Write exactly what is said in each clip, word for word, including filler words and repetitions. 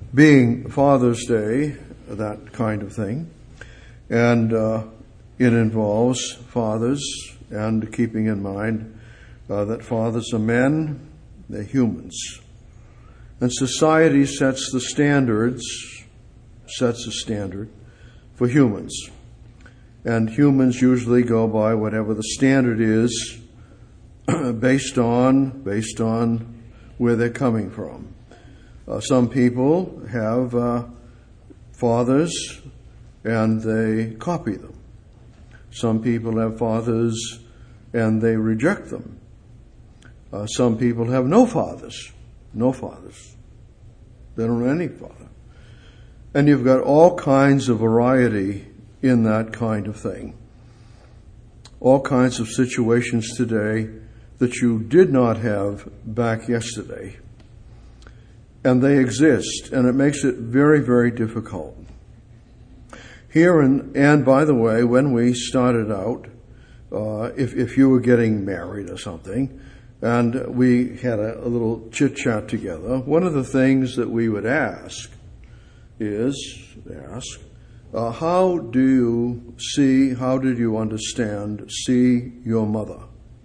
being Father's Day, that kind of thing, and uh, it involves fathers, and keeping in mind uh, that fathers are men, they're humans. And society sets the standards, sets a standard for humans. And humans usually go by whatever the standard is based on, based on where they're coming from. Uh, some people have uh, fathers and they copy them. Some people have fathers and they reject them. Uh, some people have no fathers, no fathers. They don't have any father. And you've got all kinds of variety in that kind of thing. All kinds of situations today that you did not have back yesterday. And they exist, and it makes it very, very difficult. Here, in, and by the way, when we started out, uh, if, if you were getting married or something, and we had a, a little chit-chat together, one of the things that we would ask is, ask, uh, how do you see, how did you understand, see your mother?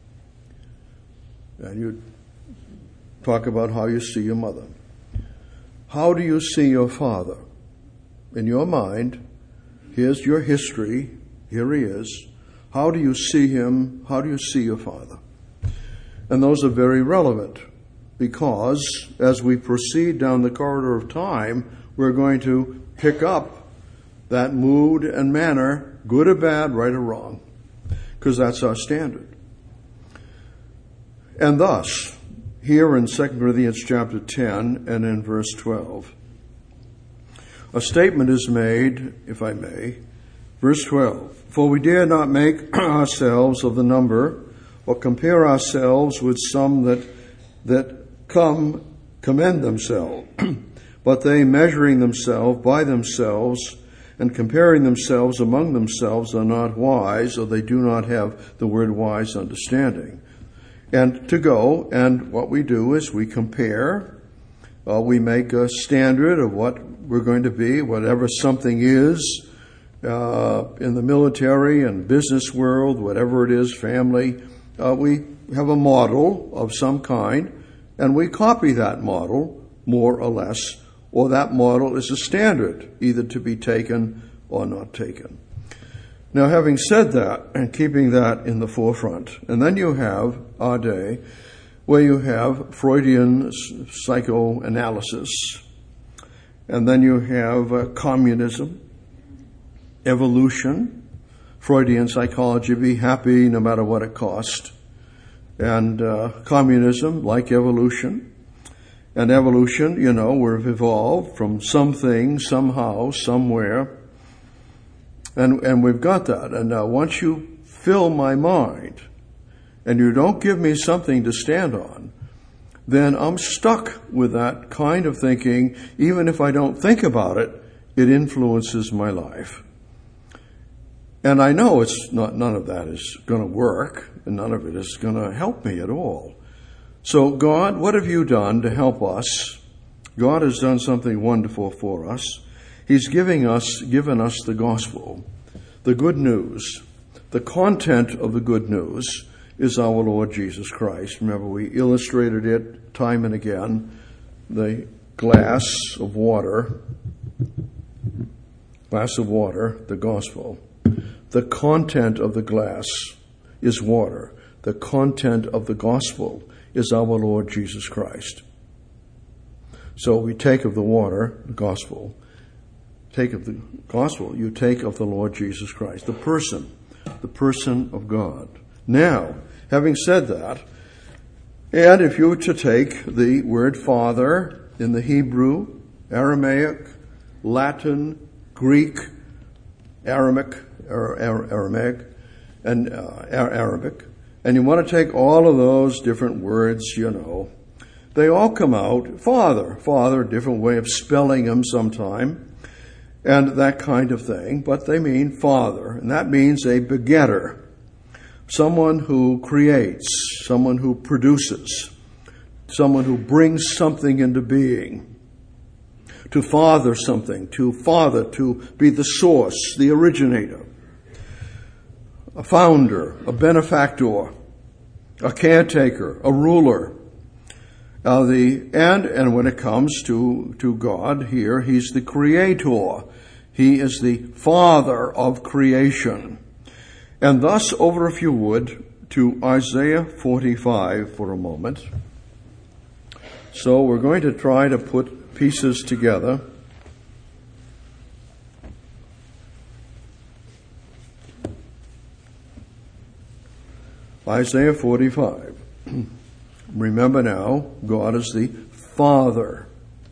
And you talk about how you see your mother. How do you see your father? In your mind, here's your history, here he is. How do you see him? How do you see your father? And those are very relevant because as we proceed down the corridor of time, we're going to pick up that mood and manner, good or bad, right or wrong, because that's our standard. And thus, here in Second Corinthians chapter ten and in verse twelve, a statement is made, if I may, verse twelve, for we dare not make ourselves of the number or compare ourselves with some that that come commend themselves, but they measuring themselves by themselves and comparing themselves among themselves are not wise, or they do not have the word wise understanding. And to go, and what we do is we compare, uh, we make a standard of what we're going to be, whatever something is, uh, in the military and business world, whatever it is, family, uh, we have a model of some kind, and we copy that model, more or less, or that model is a standard, either to be taken or not taken. Now, having said that, and keeping that in the forefront, and then you have our day, where you have Freudian psychoanalysis, and then you have uh, communism, evolution, Freudian psychology, be happy no matter what it costs, and uh, communism, like evolution. And evolution, you know, we've evolved from something, somehow, somewhere. And and we've got that. And now once you fill my mind and you don't give me something to stand on, then I'm stuck with that kind of thinking. Even if I don't think about it, it influences my life. And I know it's not, none of that is going to work, and none of it is going to help me at all. So, God, what have you done to help us? God has done something wonderful for us. He's giving us, given us the gospel, the good news. The content of the good news is our Lord Jesus Christ. Remember, we illustrated it time and again. The glass of water, glass of water, the gospel. The content of the glass is water. The content of the gospel is our Lord Jesus Christ. So we take of the water, the gospel. Take of the gospel, you take of the Lord Jesus Christ, the person, the person of God. Now, having said that, and if you were to take the word Father in the Hebrew, Aramaic, Latin, Greek, Aramaic, Aramaic, and uh, Arabic, and you want to take all of those different words, you know, they all come out, Father, Father, different way of spelling them sometime, and that kind of thing, but they mean Father, and that means a begetter, someone who creates, someone who produces, someone who brings something into being. to father something, to father, to be the source, the originator, a founder, a benefactor, a caretaker, a ruler. Uh, the and and when it comes to, to God here, he's the creator. He is the father of creation. And thus, over if you would, to Isaiah forty-five for a moment. So we're going to try to put pieces together. Isaiah forty-five. Remember now, God is the Father.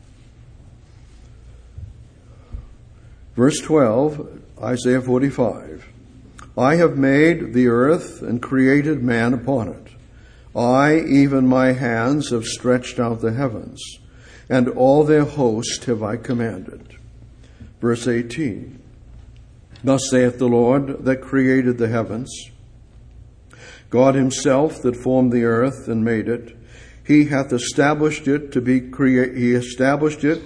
Verse twelve, Isaiah forty-five. I have made the earth and created man upon it. I, even my hands, have stretched out the heavens, and all their host have I commanded. Verse eighteen. Thus saith the Lord that created the heavens, God himself that formed the earth and made it. He hath established it to be created. He established it.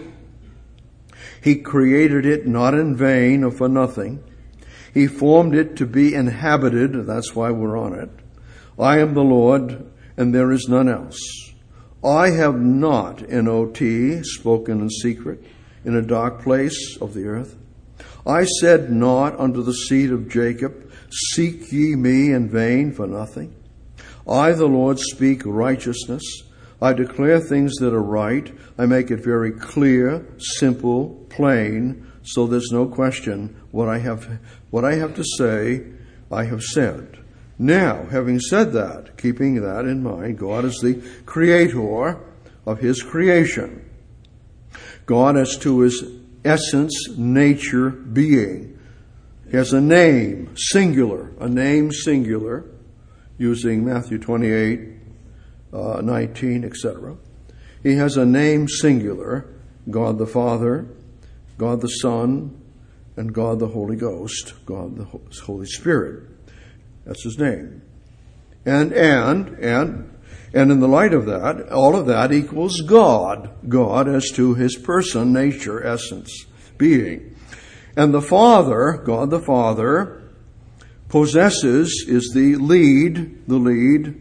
He created it not in vain or for nothing. He formed it to be inhabited. That's why we're on it. I am the Lord, and there is none else. I have not, N O T, spoken in secret, in a dark place of the earth. I said not unto the seed of Jacob, seek ye me in vain for nothing. I, the Lord, speak righteousness. I declare things that are right. I make it very clear, simple, plain, so there's no question what I have, what I have to say, I have said. Now, having said that, keeping that in mind, God is the creator of his creation. God, as to his essence, nature, being, he has a name, singular, a name singular, using Matthew twenty-eight, uh, nineteen, et cetera. He has a name singular, God the Father, God the Son, and God the Holy Ghost, God the Holy Spirit. That's his name. And, and, and, and in the light of that, all of that equals God. God as to his person, nature, essence, being. And the Father, God the Father, possesses, is the lead, the lead,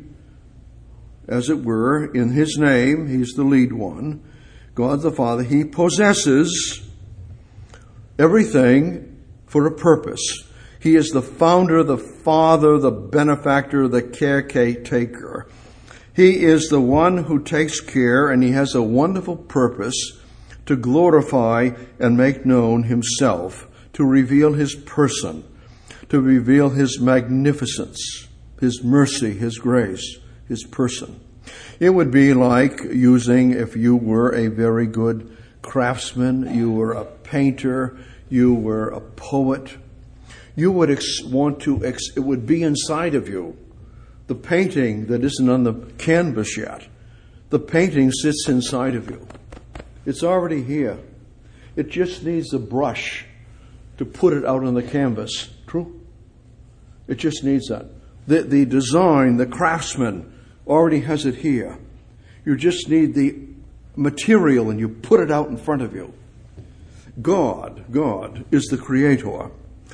as it were, in his name. He's the lead one. God the Father, he possesses everything for a purpose. He is the founder, the father, the benefactor, the caretaker. He is the one who takes care, and he has a wonderful purpose to glorify and make known himself, to reveal his person, to reveal his magnificence, his mercy, his grace, his person. It would be like using, if you were a very good craftsman, you were a painter, you were a poet, you would ex- want to, ex- it would be inside of you. The painting that isn't on the canvas yet, the painting sits inside of you. It's already here. It just needs a brush to put it out on the canvas. True? It just needs that. The, the design, the craftsman already has it here. You just need the material and you put it out in front of you. God, God is the creator.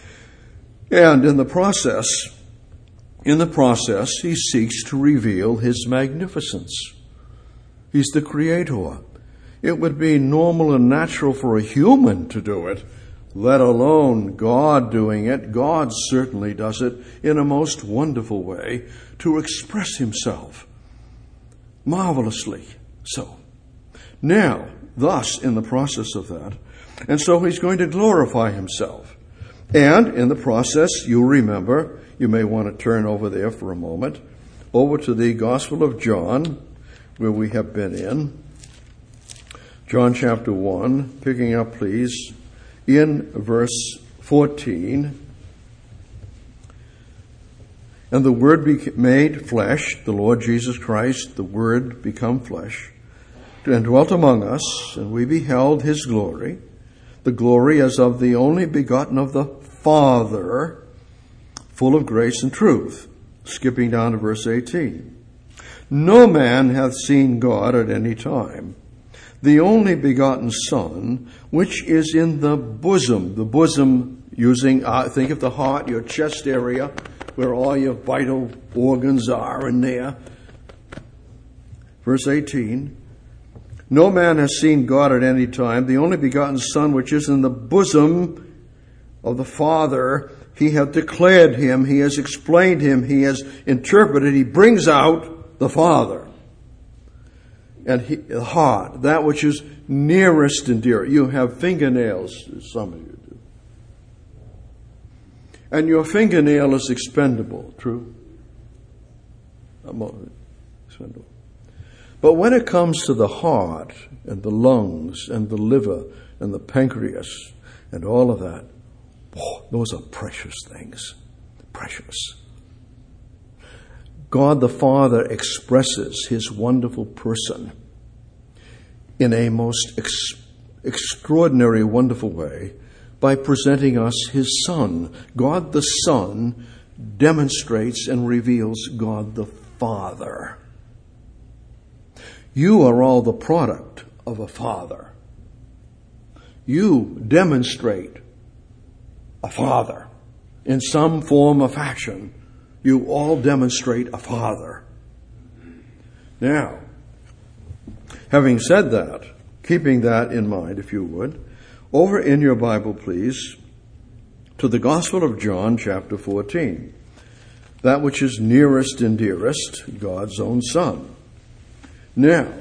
And in the process, in the process, he seeks to reveal his magnificence. He's the creator. It would be normal and natural for a human to do it, let alone God doing it. God certainly does it in a most wonderful way to express himself. Marvelously so. Now, thus, in the process of that, and so he's going to glorify himself. And in the process, you'll remember, you may want to turn over there for a moment, over to the Gospel of John, where we have been in. John chapter one, picking up, please, in verse fourteen. And the Word became made flesh, the Lord Jesus Christ, the Word become flesh, and dwelt among us, and we beheld his glory, the glory as of the only begotten of the Father, full of grace and truth. Skipping down to verse eighteen. No man hath seen God at any time. the only begotten Son, which is in the bosom. The bosom, using, uh, think of the heart, your chest area, where all your vital organs are in there. Verse eighteen, no man has seen God at any time. The only begotten Son, which is in the bosom of the Father, he hath declared him, he has explained him, he has interpreted, he brings out the Father. And he, the heart, that which is nearest and dear. You have fingernails, some of you do. And your fingernail is expendable, true? Expendable. But when it comes to the heart and the lungs and the liver and the pancreas and all of that, oh, those are precious things. Precious. God the Father expresses his wonderful person in a most ex- extraordinary, wonderful way by presenting us his Son. God the Son demonstrates and reveals God the Father. You are all the product of a father. You demonstrate a father in some form or fashion. You all demonstrate a father. Now, having said that, keeping that in mind, if you would, over in your Bible, please, to the Gospel of John, chapter fourteen. That which is nearest and dearest, God's own Son. Now,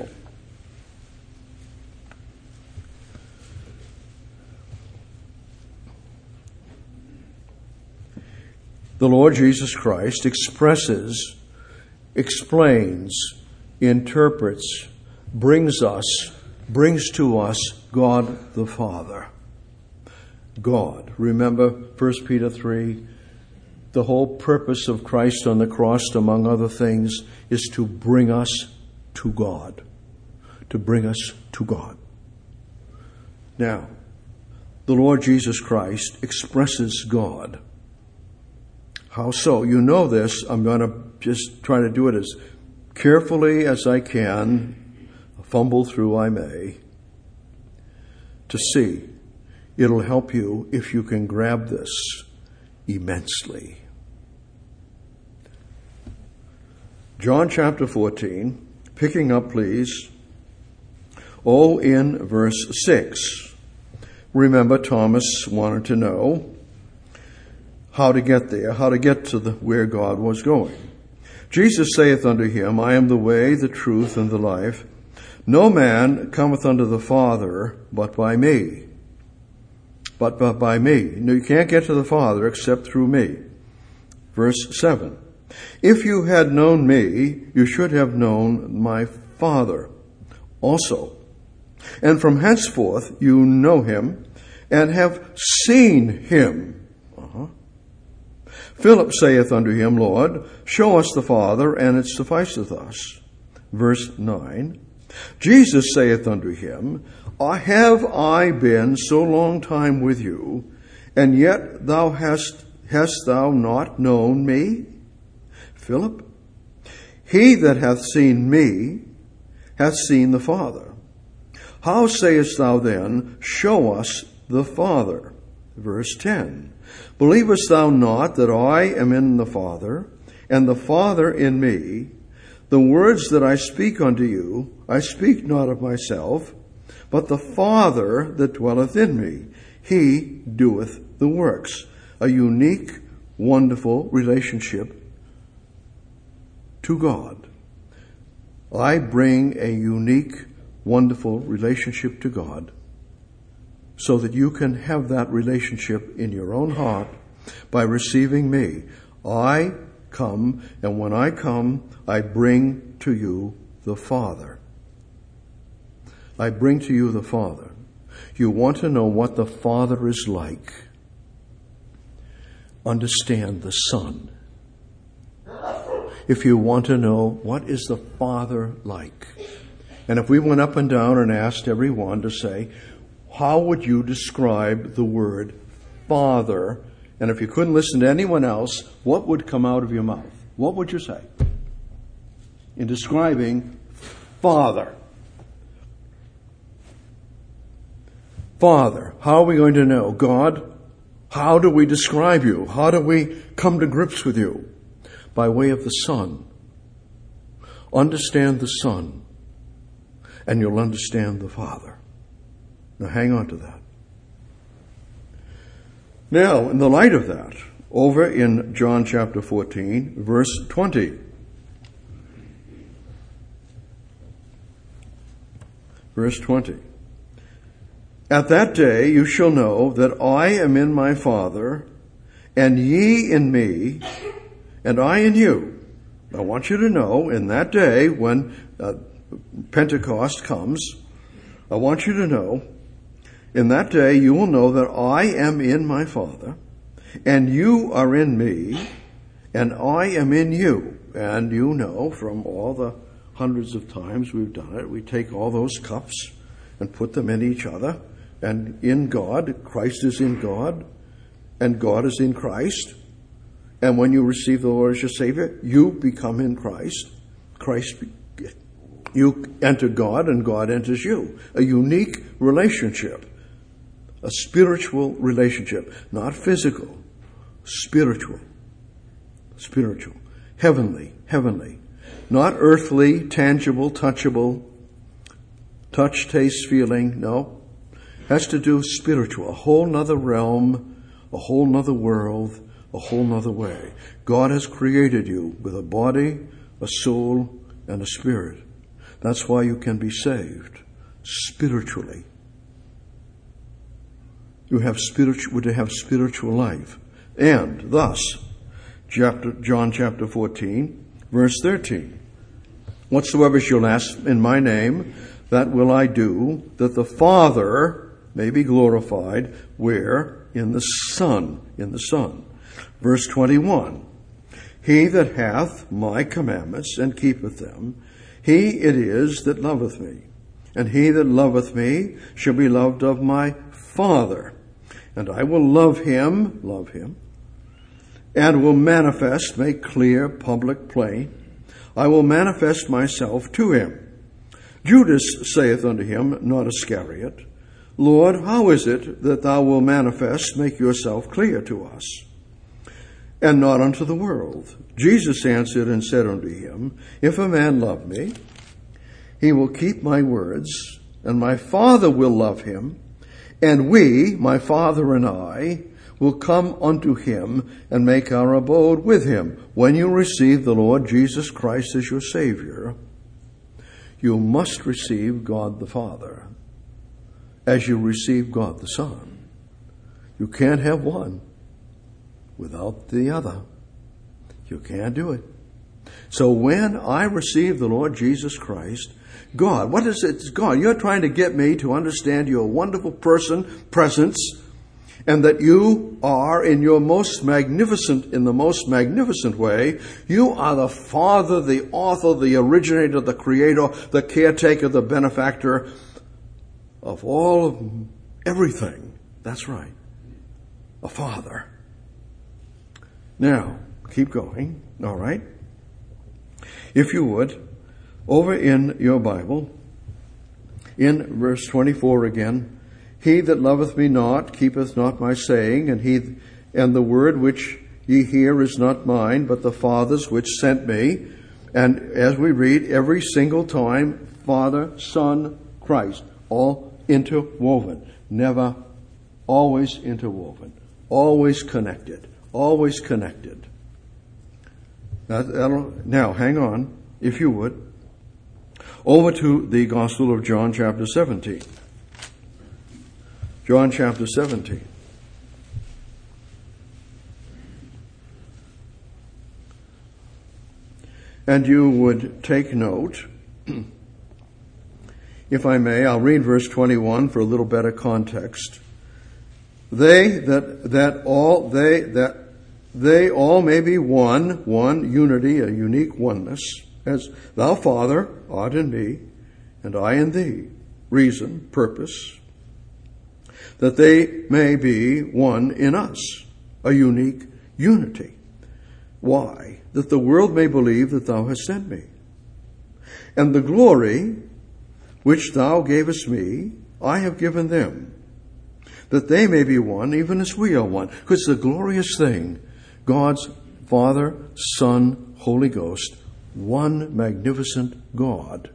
the Lord Jesus Christ expresses, explains, interprets, brings us, brings to us God the Father. God. Remember First Peter three, the whole purpose of Christ on the cross, among other things, is to bring us to God. To bring us to God. Now, the Lord Jesus Christ expresses God. How so? You know this. I'm going to just try to do it as carefully as I can, fumble through I may, to see. It'll help you if you can grab this immensely. John chapter fourteen, picking up, please, oh, in verse six. Remember, Thomas wanted to know how to get there, how to get to the, where God was going. Jesus saith unto him, I am the way, the truth, and the life. No man cometh unto the Father but by me. But, but by me. No, you can't get to the Father except through me. Verse seven. If you had known me, you should have known my Father also. And from henceforth you know him and have seen him. Uh-huh. Philip saith unto him, Lord, show us the Father, and it sufficeth us. Verse nine. Jesus saith unto him, Have I been so long time with you, and yet thou hast hast thou not known me? Philip, he that hath seen me hath seen the Father. How sayest thou then, Show us the Father? Verse ten. Believest thou not that I am in the Father, and the Father in me? The words that I speak unto you, I speak not of myself, but the Father that dwelleth in me, he doeth the works. A unique, wonderful relationship to God. I bring a unique, wonderful relationship to God so that you can have that relationship in your own heart by receiving me. I come, and when I come, I bring to you the Father. I bring to you the Father. You want to know what the Father is like? Understand the Son. If you want to know what is the Father like, and if we went up and down and asked everyone to say, how would you describe the word Father? And if you couldn't listen to anyone else, what would come out of your mouth? What would you say in describing Father? Father. How are we going to know? God, how do we describe you? How do we come to grips with you? By way of the Son. Understand the Son, and you'll understand the Father. Now hang on to that. Now, in the light of that, over in John chapter fourteen, verse twenty. Verse twenty. At that day you shall know that I am in my Father, and ye in me, and I in you. I want you to know in that day when uh, Pentecost comes, I want you to know, in that day you will know that I am in my Father, and you are in me, and I am in you. And you know from all the hundreds of times we've done it, we take all those cups and put them in each other, and in God, Christ is in God, and God is in Christ. And when you receive the Lord as your Savior, you become in Christ. Christ, you enter God and God enters you. A unique relationship. A spiritual relationship. Not physical. Spiritual. Spiritual. Heavenly. Heavenly. Not earthly, tangible, touchable. Touch, taste, feeling. No. Has to do with spiritual. A whole nother realm. A whole nother world. A whole nother way. God has created you with a body, a soul, and a spirit. That's why you can be saved spiritually. You have spiritual, to have spiritual life. And thus, chapter, John chapter fourteen, verse thirteen. Whatsoever shall ask in my name, that will I do, that the Father may be glorified. Where? In the Son. In the Son. Verse twenty-one, he that hath my commandments and keepeth them, he it is that loveth me. And he that loveth me shall be loved of my Father. And I will love him, love him, and will manifest, make clear, public, plain. I will manifest myself to him. Judas saith unto him, not Iscariot, Lord, how is it that thou wilt manifest, make yourself clear to us, and not unto the world? Jesus answered and said unto him, if a man love me, he will keep my words, and my Father will love him, and we, my Father and I, will come unto him and make our abode with him. When you receive the Lord Jesus Christ as your Savior, you must receive God the Father as you receive God the Son. You can't have one without the other. You can't do it. So when I receive the Lord Jesus Christ, God, what is it? God, you're trying to get me to understand you're a wonderful person, presence, and that you are in your most magnificent, in the most magnificent way, you are the Father, the author, the originator, the creator, the caretaker, the benefactor of all of everything. That's right. A Father. Now, keep going. All right. If you would, over in your Bible, in verse twenty-four again, he that loveth me not keepeth not my saying, and he and the word which ye hear is not mine, but the Father's which sent me. And as we read every single time, Father, Son, Christ, all interwoven, never, always interwoven, always connected, always connected. That, that'll, now, hang on, if you would, over to the Gospel of John chapter seventeen. John chapter seventeen. And you would take note, if I may, I'll read verse twenty-one for a little better context. They that that all they that they all may be one, one unity, a unique oneness, as thou, Father, art in me, and I in thee. Reason, purpose, that they may be one in us, a unique unity. Why? That the world may believe that thou hast sent me. And the glory which thou gavest me, I have given them, that they may be one, even as we are one. Because it's a glorious thing. God's Father, Son, Holy Ghost, one magnificent God.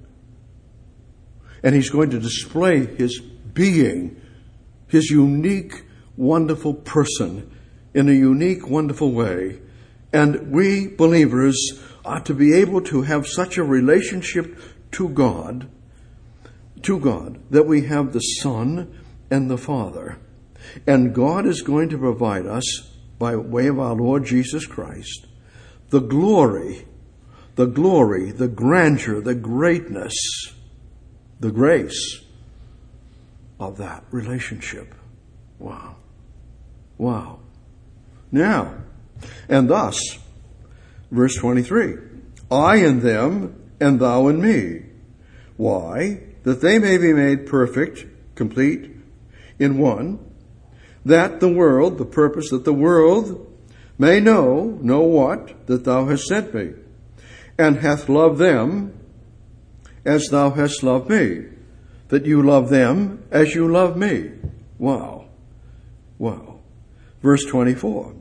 And he's going to display his being, his unique, wonderful person in a unique, wonderful way. And we believers are to be able to have such a relationship to God, to God, that we have the Son and the Father. And God is going to provide us, by way of our Lord Jesus Christ, the glory, the glory, the grandeur, the greatness, the grace of that relationship. Wow. Wow. Now, and thus, verse twenty-three, I in them, and thou in me. Why? That they may be made perfect, complete, in one, that the world, the purpose that the world may know, know what? That thou hast sent me, and hath loved them as thou hast loved me, that you love them as you love me. Wow. Wow. Verse twenty-four,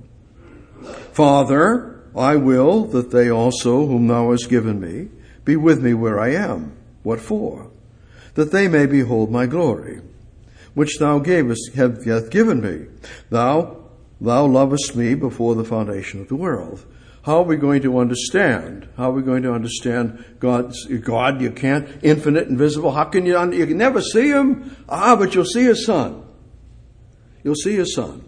Father, I will that they also whom thou hast given me be with me where I am. What for? That they may behold my glory, which thou gavest, have, hath given me. Thou, thou lovest me before the foundation of the world. How are we going to understand? How are we going to understand God's, God? You can't, infinite, invisible. How can you, you can never see him? Ah, but you'll see his Son. You'll see his Son.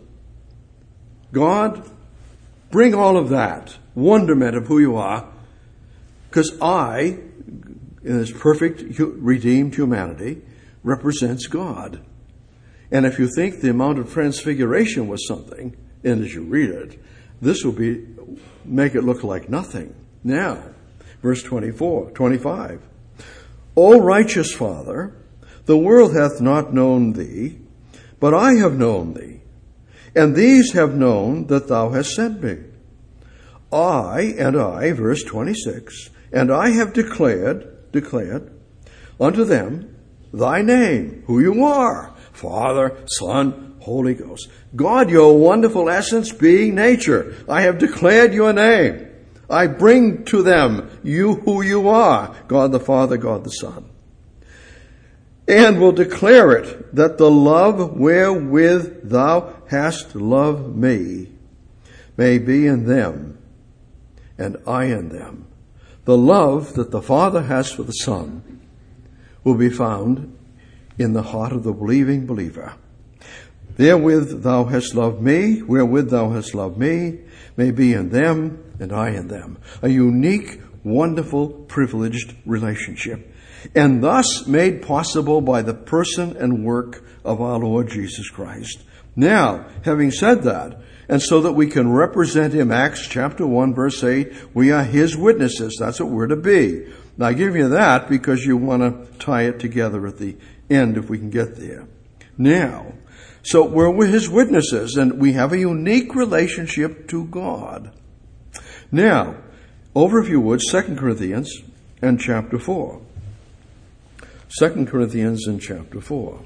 God, bring all of that wonderment of who you are, because I, in this perfect, redeemed humanity, represents God. And if you think the amount of transfiguration was something, and as you read it, this will be, make it look like nothing. Now, verse twenty-four, twenty-five. O righteous Father, the world hath not known thee, but I have known thee, and these have known that thou hast sent me. I, and I, verse twenty-six, and I have declared, declared unto them thy name, who you are, Father, Son, Holy Ghost. God, your wonderful essence, being, nature. I have declared your name. I bring to them you who you are, God the Father, God the Son. And will declare it, that the love wherewith thou hast loved me may be in them, and I in them. The love that the Father has for the Son will be found in the heart of the believing believer. Therewith thou hast loved me, wherewith thou hast loved me, may be in them, and I in them. A unique, wonderful, privileged relationship. And thus made possible by the person and work of our Lord Jesus Christ. Now, having said that, and so that we can represent him, Acts chapter one, verse eight, we are his witnesses. That's what we're to be. Now, I give you that because you want to tie it together at the end if we can get there. Now, so we're his witnesses, and we have a unique relationship to God. Now, over, if you would, Second Corinthians and chapter four. Second Corinthians and chapter four.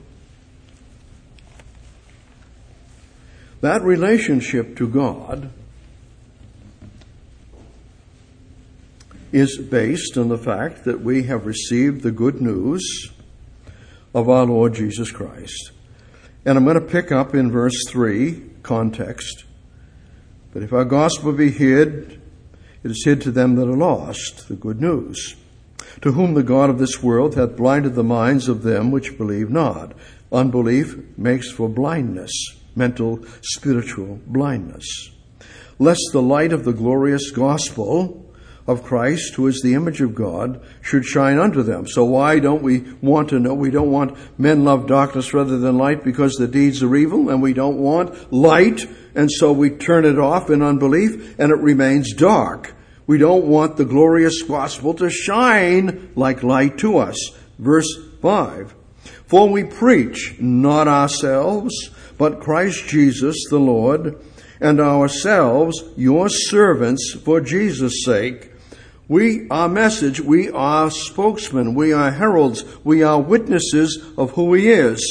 That relationship to God is based on the fact that we have received the good news of our Lord Jesus Christ. And I'm going to pick up in verse three, context. But if our gospel be hid, it is hid to them that are lost, the good news, to whom the God of this world hath blinded the minds of them which believe not. Unbelief makes for blindness, mental, spiritual blindness. Lest the light of the glorious gospel of Christ, who is the image of God, should shine unto them. So why don't we want to know? We don't want men love darkness rather than light because the deeds are evil, and we don't want light, and so we turn it off in unbelief, and it remains dark. We don't want the glorious gospel to shine like light to us. Verse five. For we preach not ourselves, but Christ Jesus the Lord, and ourselves your servants for Jesus' sake. We, our message, we are spokesmen, we are heralds, we are witnesses of who he is.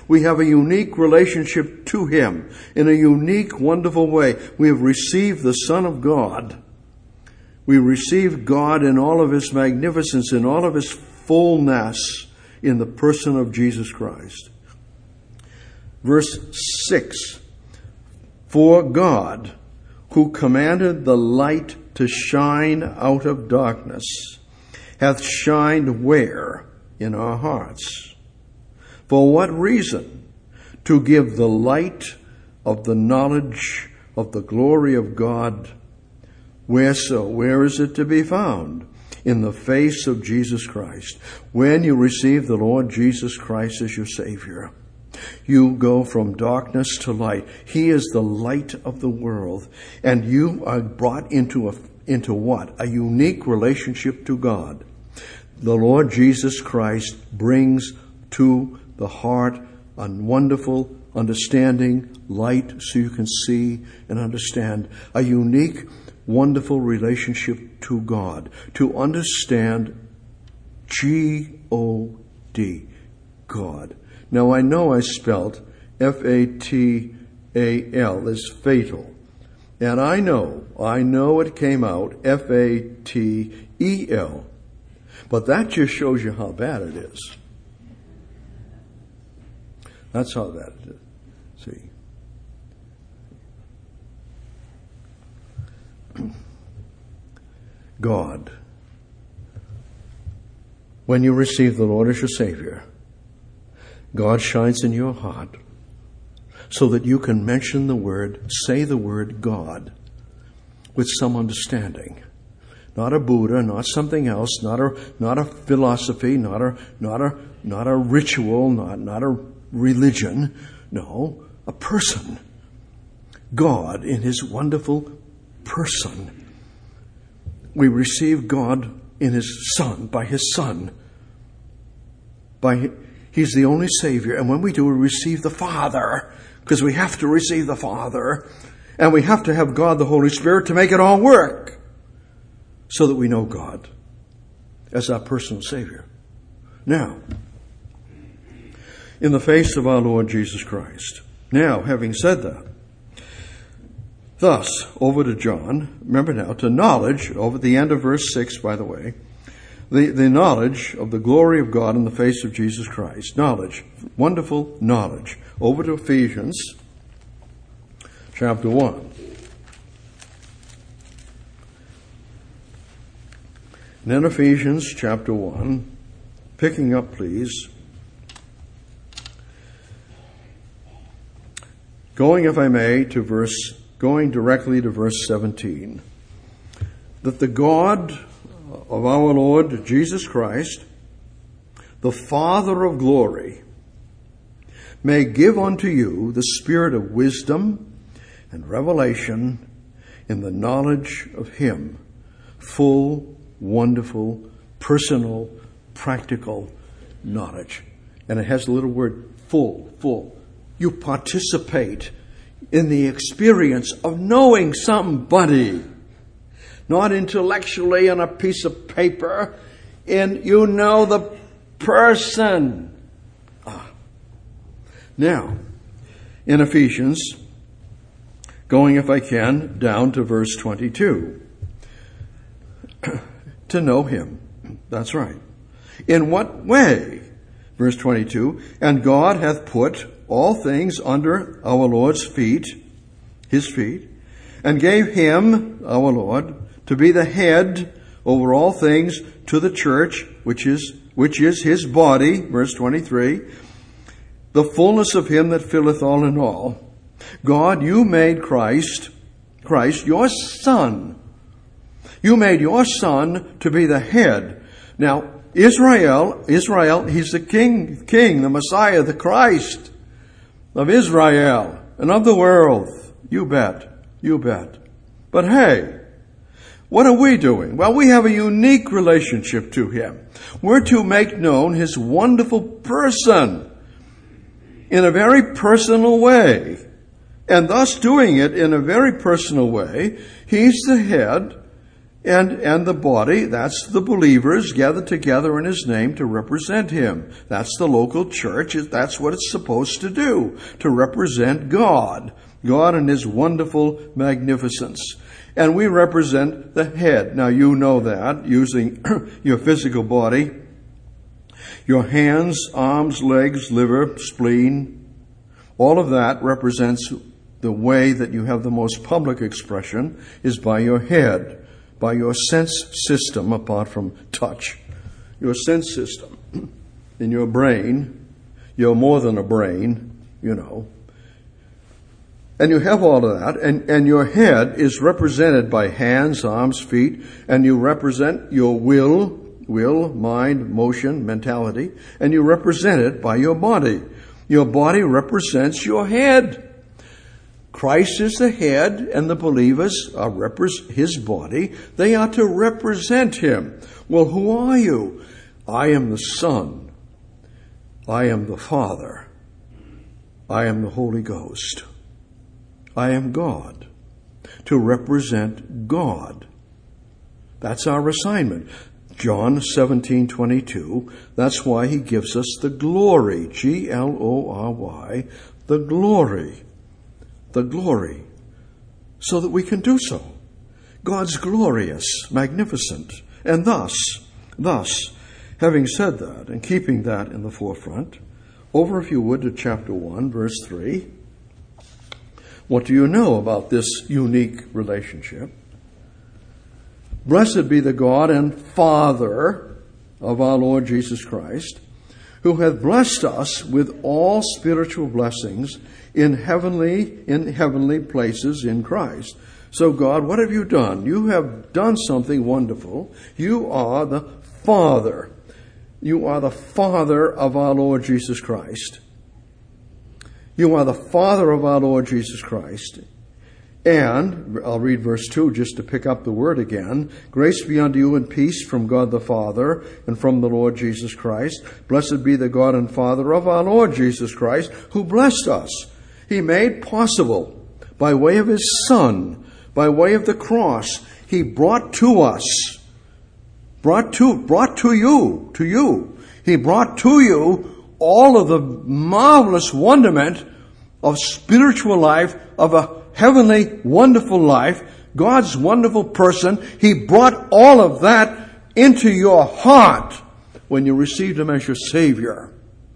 We have a unique relationship to him in a unique, wonderful way. We have received the Son of God. We receive God in all of his magnificence, in all of his fullness, in the person of Jesus Christ. Verse six, for God, who commanded the light to shine out of darkness, hath shined where? In our hearts. For what reason? To give the light of the knowledge of the glory of God. Where so? Where is it to be found? In the face of Jesus Christ. When you receive the Lord Jesus Christ as your Savior, you go from darkness to light. He is the light of the world. And you are brought into a, into what? A unique relationship to God. The Lord Jesus Christ brings to the heart a wonderful understanding, light, so you can see and understand. A unique, wonderful relationship to God. To understand G O D, God. Now I know I spelled F A T A L as fatal. And I know, I know it came out F A T E L. But that just shows you how bad it is. That's how bad it is. See? God. When you receive the Lord as your Savior, God shines in your heart so that you can mention the word, say the word God with some understanding. Not a Buddha, not something else, not a not a philosophy, not a not a not a ritual, not not a religion. No, a person. God in his wonderful person. We receive God in his Son, by his Son. By he's the only Savior, and when we do, we receive the Father, because we have to receive the Father, and we have to have God the Holy Spirit to make it all work. So that we know God as our personal Savior. Now, in the face of our Lord Jesus Christ. Now, having said that, thus, over to John, remember now, to knowledge, over the end of verse six, by the way, the, the knowledge of the glory of God in the face of Jesus Christ. Knowledge, wonderful knowledge. Over to Ephesians, chapter one. And then Ephesians chapter one, picking up please, going, if I may, to verse, going directly to verse seventeen, that the God of our Lord Jesus Christ, the Father of glory, may give unto you the spirit of wisdom and revelation in the knowledge of him, full, wonderful, personal, practical knowledge. And it has a little word, full, full. You participate in the experience of knowing somebody. Not intellectually on a piece of paper. And you know the person. Ah. Now, in Ephesians, going, if I can, down to verse twenty-two. To know him. That's right. In what way? Verse twenty-two. And God hath put all things under our Lord's feet, his feet, and gave him, our Lord, to be the head over all things to the church, which is, which is his body, verse twenty-three, the fullness of him that filleth all in all. God, you made Christ, Christ, your Son. You made your Son to be the head. Now, Israel, Israel, he's the king, king, the Messiah, the Christ of Israel and of the world. You bet. You bet. But hey, what are we doing? Well, we have a unique relationship to him. We're to make known his wonderful person in a very personal way. And thus doing it in a very personal way, he's the head. And, and the body, that's the believers gathered together in his name to represent him. That's the local church. That's what it's supposed to do, to represent God. God in his wonderful magnificence. And we represent the head. Now you know that, using your physical body, your hands, arms, legs, liver, spleen, all of that represents the way that you have the most public expression is by your head. By your sense system, apart from touch, your sense system in your brain. You're more than a brain, you know. And you have all of that, and, and your head is represented by hands, arms, feet, and you represent your will, will, mind, motion, mentality, and you represent it by your body. Your body represents your head. Christ is the head, and the believers are repre- his body. They are to represent him. Well, who are you? I am the Son. I am the Father. I am the Holy Ghost. I am God. To represent God. That's our assignment. John seventeen twenty-two. That's why he gives us the glory. G L O R Y. The glory. The glory, so that we can do so. God's glorious, magnificent. And thus, thus, having said that and keeping that in the forefront, over, if you would, to chapter one, verse three. What do you know about this unique relationship? Blessed be the God and Father of our Lord Jesus Christ, who hath blessed us with all spiritual blessings in heavenly, in heavenly places in Christ. So God, what have you done? You have done something wonderful. You are the Father. You are the Father of our Lord Jesus Christ. You are the Father of our Lord Jesus Christ. And, I'll read verse two just to pick up the word again. Grace be unto you and peace from God the Father and from the Lord Jesus Christ. Blessed be the God and Father of our Lord Jesus Christ, who blessed us. He made possible, by way of his Son, by way of the cross, he brought to us, brought to, brought to you, to you. He brought to you all of the marvelous wonderment of spiritual life, of a heavenly, wonderful life, God's wonderful person. He brought all of that into your heart when you received him as your Savior.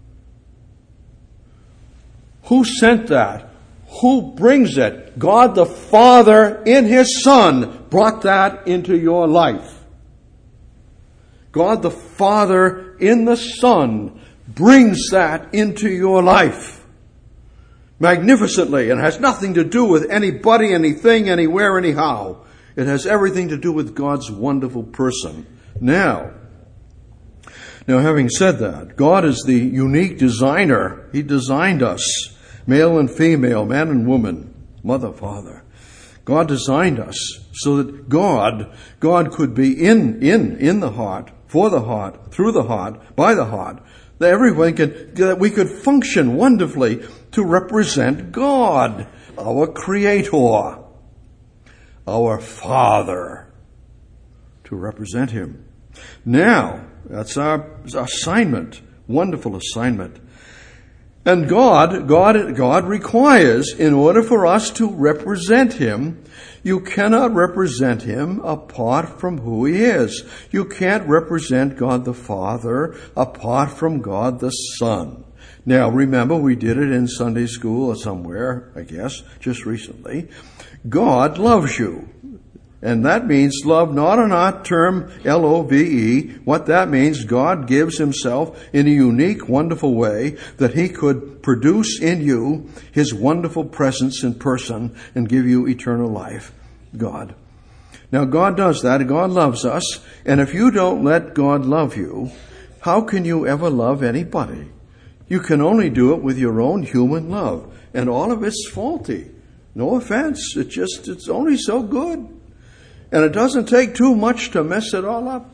Who sent that? Who brings it? God the Father in his Son brought that into your life. God the Father in the Son brings that into your life. Magnificently. And has nothing to do with anybody, anything, anywhere, anyhow. It has everything to do with God's wonderful person. Now, now having said that, God is the unique designer. He designed us. Male and female, man and woman, mother, father. God designed us so that God, God could be in, in, in the heart, for the heart, through the heart, by the heart, that everyone could, that we could function wonderfully to represent God, our Creator, our Father, to represent him. Now, that's our assignment, wonderful assignment. And God, God, God requires, in order for us to represent him, you cannot represent him apart from who he is. You can't represent God the Father apart from God the Son. Now, remember, we did it in Sunday school or somewhere, I guess, just recently. God loves you. And that means love, not an odd term, L O V E. What that means, God gives himself in a unique, wonderful way that he could produce in you his wonderful presence in person and give you eternal life. God. Now, God does that. God loves us. And if you don't let God love you, how can you ever love anybody? You can only do it with your own human love. And all of it's faulty. No offense. It just, it's only so good. And it doesn't take too much to mess it all up.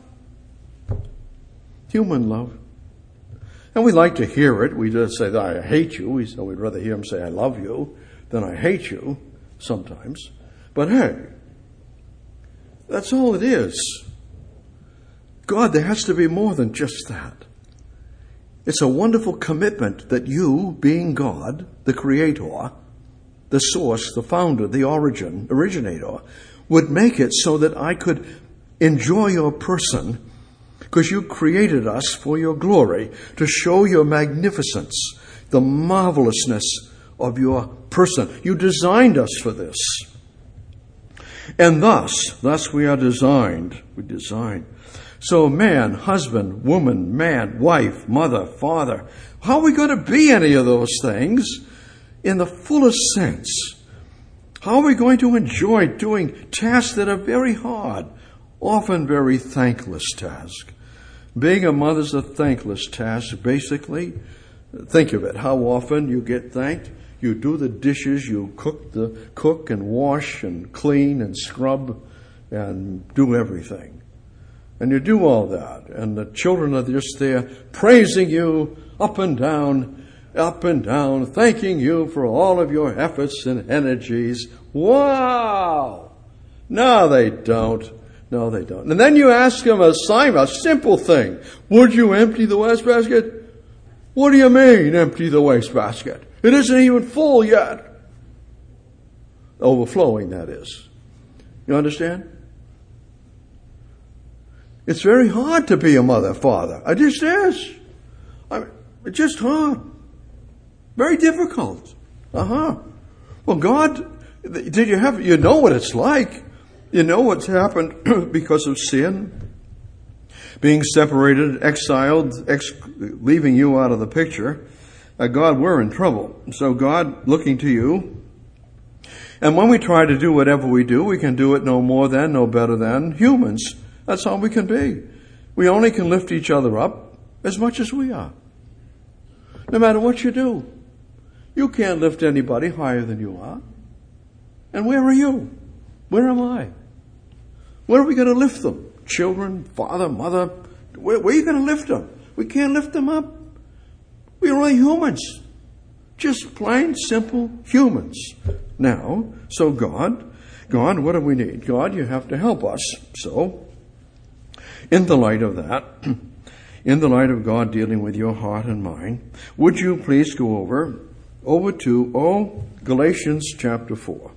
Human love. And we like to hear it. We just say, I hate you. We, so we'd rather hear him say, I love you, than I hate you, sometimes. But hey, That's all it is. God, there has to be more than just that. It's a wonderful commitment that you, being God, the creator, the source, the founder, the origin, originator, would make it so that I could enjoy your person, because you created us for your glory, to show your magnificence, the marvelousness of your person. You designed us for this. And thus, thus we are designed. We designed. So man, husband, woman, man, wife, mother, father. How are we going to be any of those things in the fullest sense? How are we going to enjoy doing tasks that are very hard, often very thankless tasks? Being a mother's a thankless task, basically. Think of it, how often you get thanked. You do the dishes, you cook the cook and wash and clean and scrub and do everything. And you do all that, and the children are just there praising you up and down, up and down, thanking you for all of your efforts and energies. Wow! No, they don't. No, they don't. And then you ask them a assignment, a simple thing. Would you empty the wastebasket? What do you mean, empty the wastebasket? It isn't even full yet. Overflowing, that is. You understand? It's very hard to be a mother, father. It just is. I mean, it's just hard. Very difficult. Uh-huh. Well, God, did you have, you know what it's like. You know what's happened because of sin. Being separated, exiled, ex- leaving you out of the picture. Uh, God, we're in trouble. So God, looking to you. And when we try to do whatever we do, we can do it no more than, no better than humans. That's all we can be. We only can lift each other up as much as we are. No matter what you do. You can't lift anybody higher than you are. And where are you? Where am I? Where are we going to lift them? Children, father, mother. Where, where are you going to lift them? We can't lift them up. We're only humans. Just plain, simple humans. Now, so God, God, what do we need? God, you have to help us. So, in the light of that, in the light of God dealing with your heart and mind, would you please go over, over to, oh, Galatians chapter four.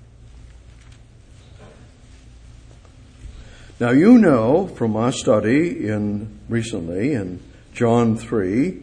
Now you know from our study in recently in John three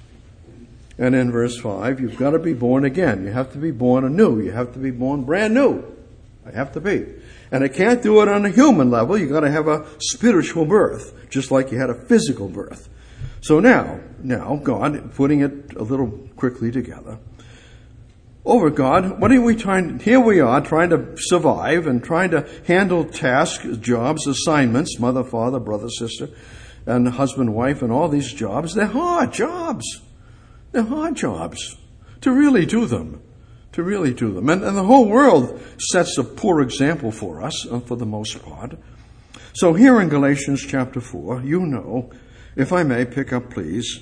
and in verse five, you've got to be born again. You have to be born anew. You have to be born brand new. I have to be. And I can't do it on a human level. You've got to have a spiritual birth, just like you had a physical birth. So now, now, God, putting it a little quickly together. Over God, what are we trying, here we are trying to survive and trying to handle tasks, jobs, assignments, mother, father, brother, sister, and husband, wife, and all these jobs. They're hard jobs. They're hard jobs to really do them. To really do them. And, and the whole world sets a poor example for us, uh, for the most part. So here in Galatians chapter four, you know, if I may pick up please,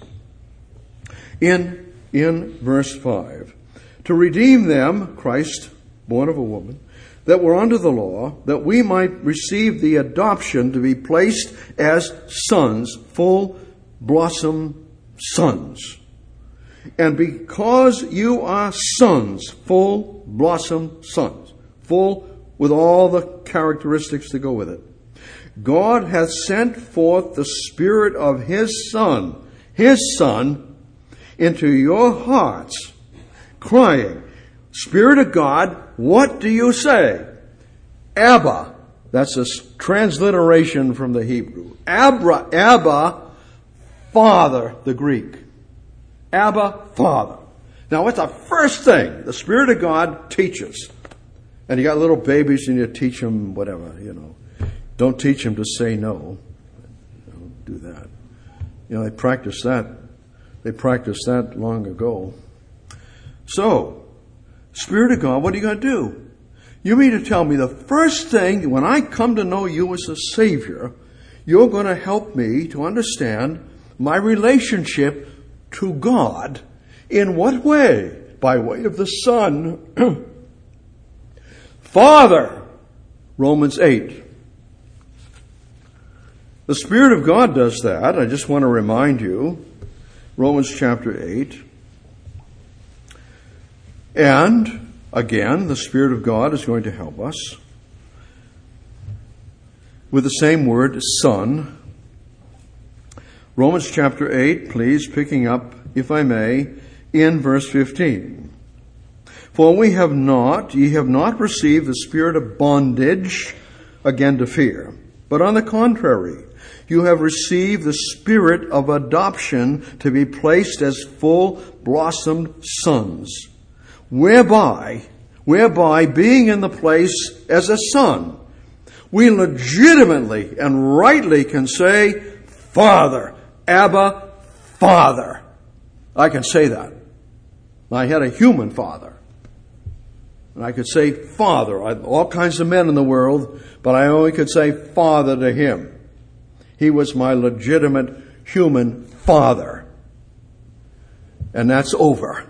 in, in verse five, to redeem them, Christ, born of a woman, that were under the law, that we might receive the adoption to be placed as sons, full blossom sons. And because you are sons, full blossom sons, full with all the characteristics to go with it, God hath sent forth the Spirit of His Son, His Son, into your hearts, crying, Spirit of God, what do you say? Abba. That's a transliteration from the Hebrew. Abra, Abba, Father, the Greek. Abba, Father. Now, what's the first thing the Spirit of God teaches? And you got little babies and you teach them whatever, you know. Don't teach them to say no. Don't do that. You know, they practiced that. They practiced that long ago. So, Spirit of God, what are you going to do? You mean to tell me the first thing, when I come to know you as a Savior, you're going to help me to understand my relationship to God. In what way? By way of the Son. Father, Romans eight. The Spirit of God does that. I just want to remind you, Romans chapter eight. And, again, the Spirit of God is going to help us with the same word, Son. Romans chapter eight, please, picking up, if I may, in verse fifteen. For we have not, ye have not received the spirit of bondage again to fear, but on the contrary, you have received the spirit of adoption to be placed as full-blossomed sons, whereby, whereby being in the place as a son, we legitimately and rightly can say, Father, Abba, Father. I can say that. I had a human father. And I could say Father. I had all kinds of men in the world, but I only could say Father to him. He was my legitimate human father. And that's over.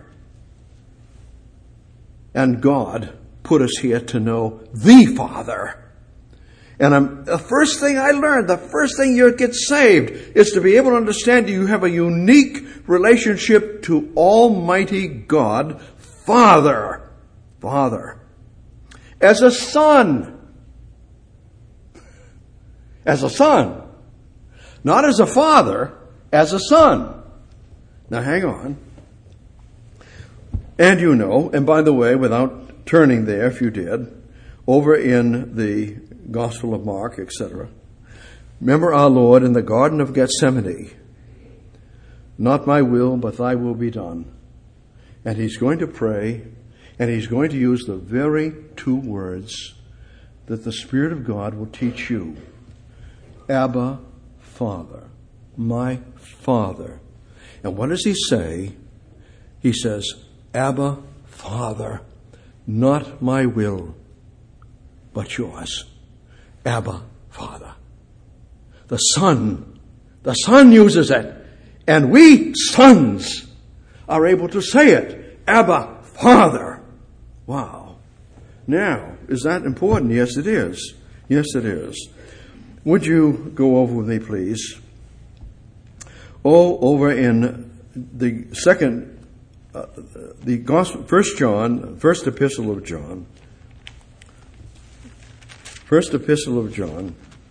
And God put us here to know the Father. And I'm, the first thing I learned, the first thing you get saved, is to be able to understand you have a unique relationship to Almighty God, Father. Father. As a son. As a son. Not as a father, as a son. Now hang on. And you know, and by the way, without turning there, if you did, over in the Gospel of Mark, et cetera. Remember our Lord in the Garden of Gethsemane. Not my will, but thy will be done. And he's going to pray, and he's going to use the very two words that the Spirit of God will teach you. Abba, Father. My Father. And what does he say? He says, Abba, Father, not my will, but yours. Abba, Father. The Son, the Son uses it. And we sons are able to say it. Abba, Father. Wow. Now, is that important? Yes, it is. Yes, it is. Would you go over with me, please? Oh, over in the second, uh, the Gospel, First John, First Epistle of John. First Epistle of John,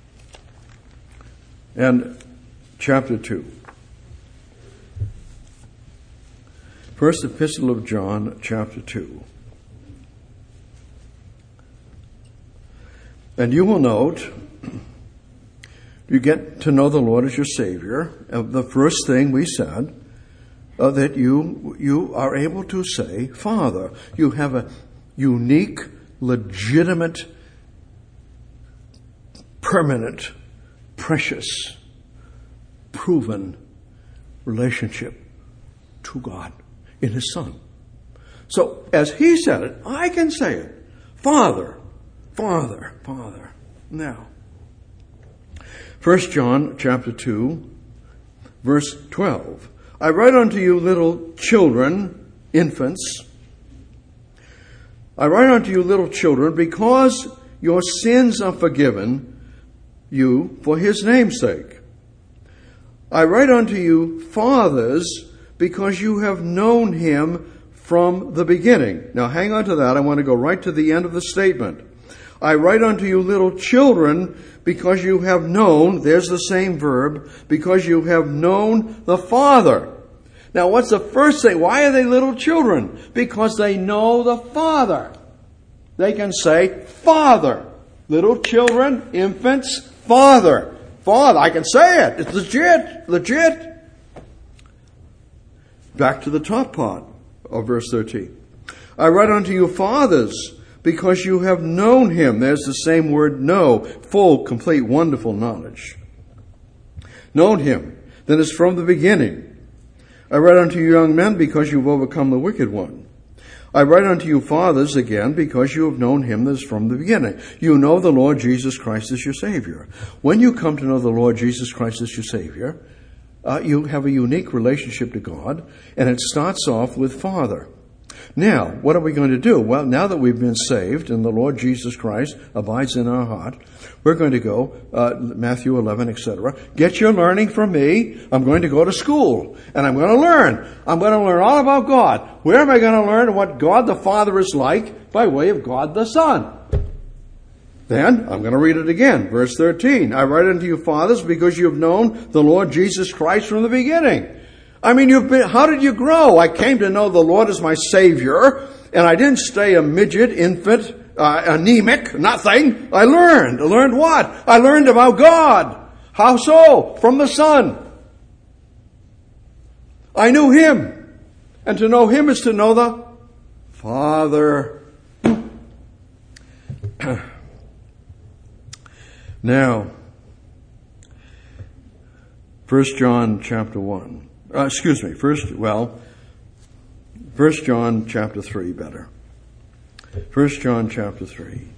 and chapter two. First Epistle of John, chapter two. And you will note, you get to know the Lord as your Savior. And the first thing we said, uh, that you you are able to say, Father. You have a unique, legitimate, permanent, precious, proven relationship to God in His Son. So, as He said it, I can say it. Father, Father, Father. Now, First John chapter two, verse twelve. I write unto you little children, infants. I write unto you little children because your sins are forgiven you for His name's sake. I write unto you fathers because you have known Him from the beginning. Now hang on to that. I want to go right to the end of the statement. I write unto you little children because you have known, there's the same verb, because you have known the Father. Now what's the first thing? Why are they little children? Because they know the Father. They can say, Father. Little children, infants, Father. Father, I can say it. It's legit, legit. Back to the top part of verse thirteen. I write unto you fathers, because you have known Him. There's the same word, know. Full, complete, wonderful knowledge. Known Him. That is from the beginning. I write unto you young men, because you've overcome the wicked one. I write unto you fathers, again, because you have known Him that is from the beginning. You know the Lord Jesus Christ as your Savior. When you come to know the Lord Jesus Christ as your Savior, uh, you have a unique relationship to God, and it starts off with Father. Now, what are we going to do? Well, now that we've been saved and the Lord Jesus Christ abides in our heart, we're going to go, uh, Matthew eleven, et cetera. Get your learning from me. I'm going to go to school and I'm going to learn. I'm going to learn all about God. Where am I going to learn what God the Father is like? By way of God the Son. Then, I'm going to read it again. Verse thirteen. I write unto you, fathers, because you have known the Lord Jesus Christ from the beginning. I mean, you've been, how did you grow? I came to know the Lord as my Savior, and I didn't stay a midget, infant, uh, anemic, nothing. I learned. I learned what? I learned about God. How so? From the Son. I knew Him. And to know Him is to know the Father. Now, First John chapter one. Uh, excuse me, first, well, First John chapter three better. First John chapter three.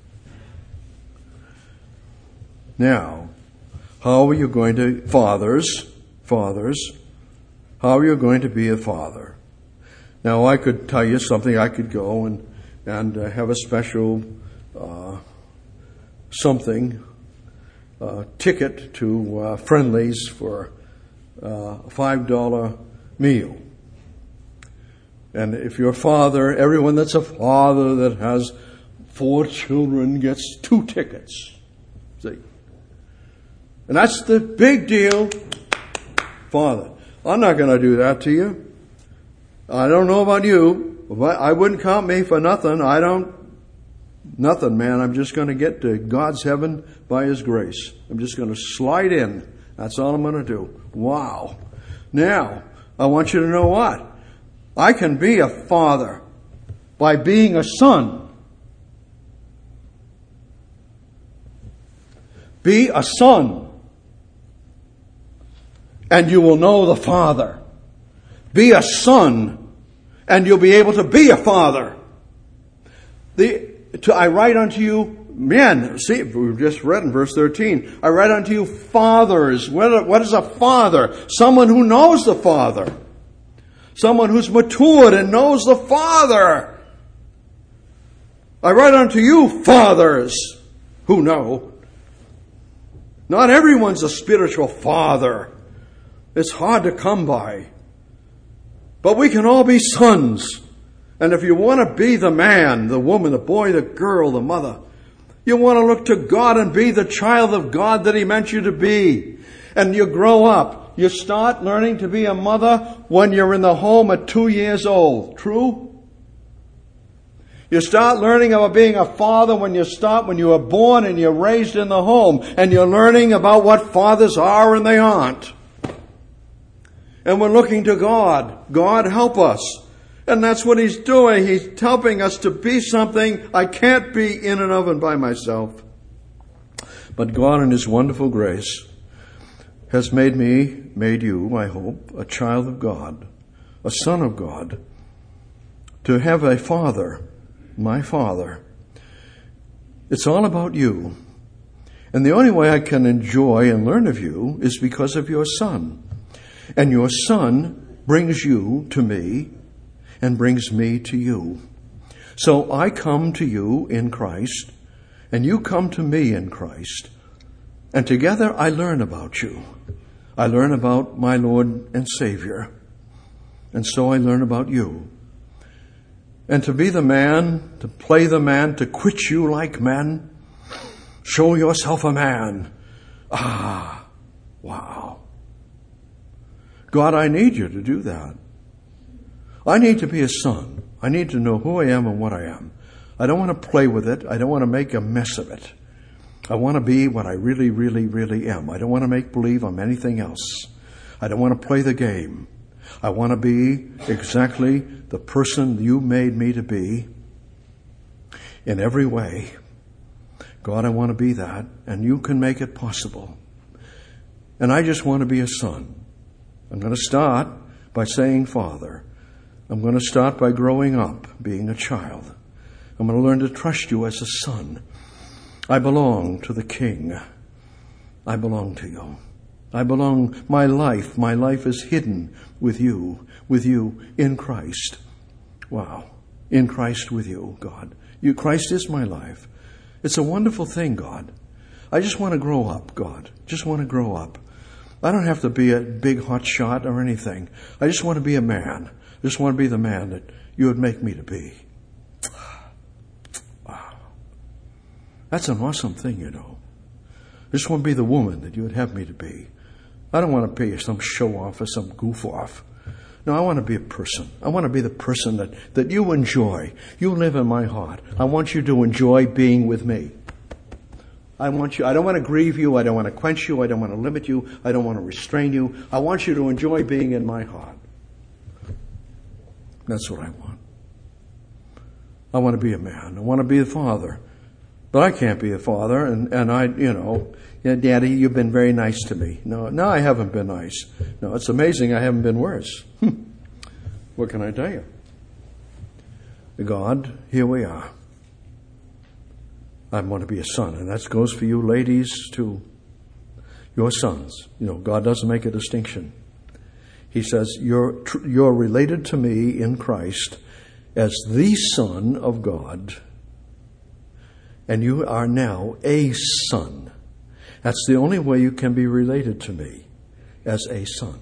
Now, how are you going to, fathers, fathers, how are you going to be a father? Now, I could tell you something. I could go and, and uh, have a special uh, something, uh, ticket to uh, Friendly's for Uh, a five dollar meal. And if you're a father, everyone that's a father that has four children gets two tickets. See? And that's the big deal. Father, I'm not going to do that to you. I don't know about you, but I wouldn't count me for nothing. I don't, nothing, man. I'm just going to get to God's heaven by His grace. I'm just going to slide in. That's all I'm going to do. Wow. Now, I want you to know what? I can be a father by being a son. Be a son, and you will know the Father. Be a son, and you'll be able to be a father. The, to, I write unto you, men, see, we've just read in verse thirteen, I write unto you fathers. What, what is a father? Someone who knows the Father. Someone who's matured and knows the Father. I write unto you fathers who know. Not everyone's a spiritual father. It's hard to come by. But we can all be sons. And if you want to be the man, the woman, the boy, the girl, the mother, you want to look to God and be the child of God that He meant you to be. And you grow up. You start learning to be a mother when you're in the home at two years old. True? You start learning about being a father when you start, when you were born and you're raised in the home. And you're learning about what fathers are and they aren't. And we're looking to God. God, help us. And that's what He's doing. He's helping us to be something I can't be in and of and by myself. But God in His wonderful grace has made me, made you, I hope, a child of God, a son of God, to have a father, my Father. It's all about you. And the only way I can enjoy and learn of you is because of your Son. And your Son brings you to me and brings me to you. So I come to you in Christ, and you come to me in Christ. And together I learn about you. I learn about my Lord and Savior. And so I learn about you. And to be the man, to play the man, to quit you like men, show yourself a man. Ah, wow. God, I need you to do that. I need to be a son. I need to know who I am and what I am. I don't want to play with it. I don't want to make a mess of it. I want to be what I really, really, really am. I don't want to make believe I'm anything else. I don't want to play the game. I want to be exactly the person you made me to be in every way. God, I want to be that, and you can make it possible. And I just want to be a son. I'm going to start by saying Father. I'm going to start by growing up, being a child. I'm going to learn to trust you as a son. I belong to the King. I belong to you. I belong, my life, my life is hidden with you, with you in Christ. Wow. In Christ with you, God. You, Christ is my life. It's a wonderful thing, God. I just want to grow up, God. Just want to grow up. I don't have to be a big hot shot or anything. I just want to be a man. I just want to be the man that you would make me to be. Wow. That's an awesome thing, you know. I just want to be the woman that you would have me to be. I don't want to be some show off or some goof off. No, I want to be a person. I want to be the person that, that you enjoy. You live in my heart. I want you to enjoy being with me. I want you, I don't want to grieve you. I don't want to quench you. I don't want to limit you. I don't want to restrain you. I want you to enjoy being in my heart. That's what I want. I want to be a man. I want to be a father. But I can't be a father, and, and I, you know, yeah, Daddy, you've been very nice to me. No, no, I haven't been nice. No, it's amazing I haven't been worse. What can I tell you? God, here we are. I want to be a son, and that goes for you ladies too. Your sons. You know, God doesn't make a distinction. He says, you're, you're related to me in Christ as the Son of God, and you are now a son. That's the only way you can be related to me, as a son.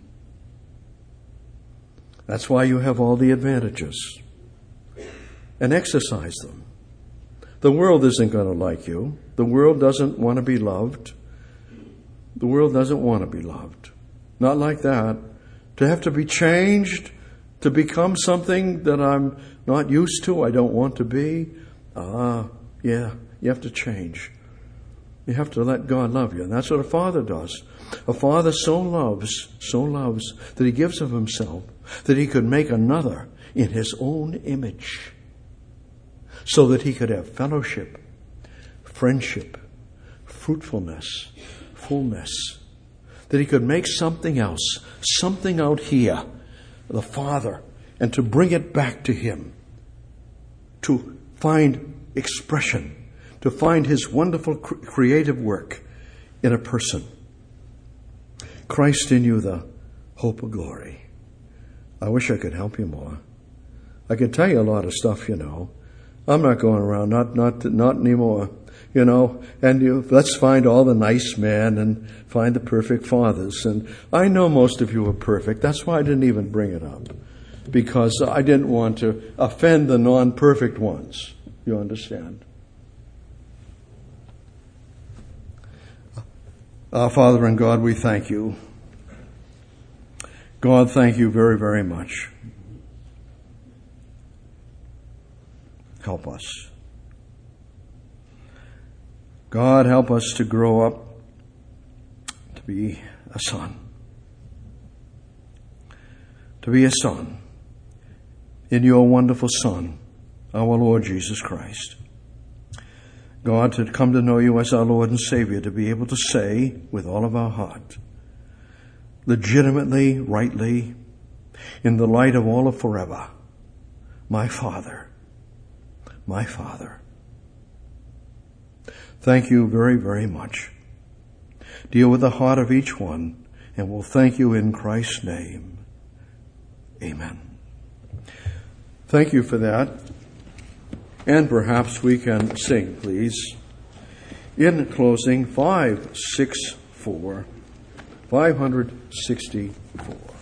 That's why you have all the advantages. And exercise them. The world isn't going to like you. The world doesn't want to be loved. The world doesn't want to be loved. Not like that. To have to be changed, to become something that I'm not used to, I don't want to be. Ah, yeah, you have to change. You have to let God love you. And that's what a father does. A father so loves, so loves, that he gives of himself, that he could make another in his own image, so that he could have fellowship, friendship, fruitfulness, fullness, that he could make something else, something out here, the Father, and to bring it back to him, to find expression, to find his wonderful creative work in a person. Christ in you, the hope of glory. I wish I could help you more. I could tell you a lot of stuff, you know. I'm not going around, not not not anymore, you know. And you, let's find all the nice men and find the perfect fathers. And I know most of you are perfect. That's why I didn't even bring it up, because I didn't want to offend the non-perfect ones. You understand? Our Father and God, we thank you. God, thank you very, very much. Help us. God, help us to grow up to be a son. To be a son in your wonderful Son, our Lord Jesus Christ. God, to come to know you as our Lord and Savior, to be able to say with all of our heart, legitimately, rightly, in the light of all of forever, my Father, my Father. Thank you very, very much. Deal with the heart of each one, and we'll thank you in Christ's name. Amen. Thank you for that. And perhaps we can sing, please. In closing, five sixty-four, five sixty-four.